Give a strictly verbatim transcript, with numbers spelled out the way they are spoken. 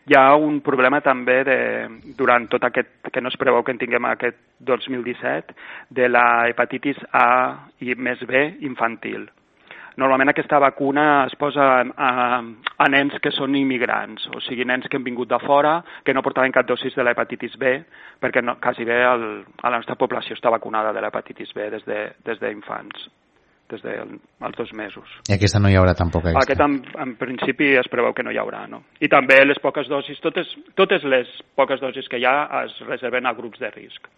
hi ha un problema també de, durant tot aquest, que no es preveu que en tinguem aquest dos mil disset, de la hepatitis A i més B infantil. Normalment aquesta vacuna es posa a, a nens que són immigrants, o sigui, nens que han vingut de fora, que no portaven cap dosis de l'hepatitis B, perquè no, quasi bé el, a la nostra població està vacunada de l'hepatitis B des de, des d'infants, des dels dos mesos. I aquesta no hi haurà tampoc? Aquesta. Aquest en, en principi es preveu que no hi haurà, no? I també les poques dosis, totes, totes les poques dosis que hi ha es reserven a grups de risc.